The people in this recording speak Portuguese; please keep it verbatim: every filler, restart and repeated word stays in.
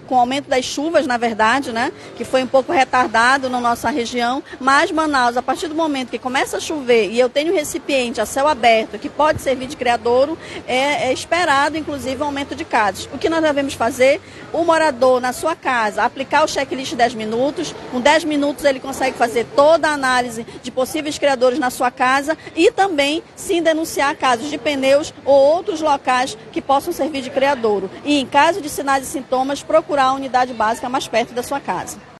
com o aumento das chuvas, na verdade, né, que foi um pouco retardado na nossa região, mas Manaus, a partir do momento que começa a chover e eu tenho um recipiente a céu aberto que pode servir de criadouro, é, é esperado, inclusive, um aumento de casos. O que nós devemos fazer? O morador, na sua casa, aplicar o checklist de dez minutos, com dez minutos ele consegue fazer toda a análise de possíveis criadouros na sua casa e também, sim, denunciar casos de pneus ou outros locais que possam servir de criadouro. E, em caso de sinais e sintomas, procurar a unidade básica mais perto da sua casa.